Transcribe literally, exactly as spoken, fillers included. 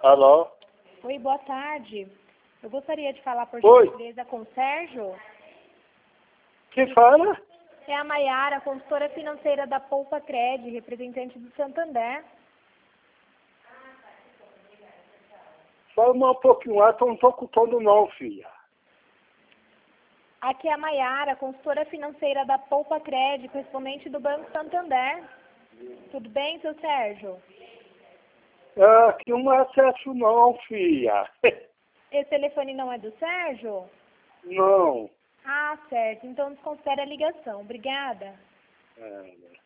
Alô? Oi, boa tarde. Eu gostaria de falar por Oi. gentileza com o Sérgio. Quem fala? É a Maiara, consultora financeira da Poupa Cred, representante do Santander. Fala mais um pouquinho alto, eu não estou escutando não, filha. Aqui é a Maiara, consultora financeira da Poupa Cred, correspondente do Banco Santander. Tudo bem, seu Sérgio? É, aqui não é acesso não, filha. Esse telefone não é do Sérgio? Não. Ah, certo. Então desconsidere a ligação. Obrigada. É,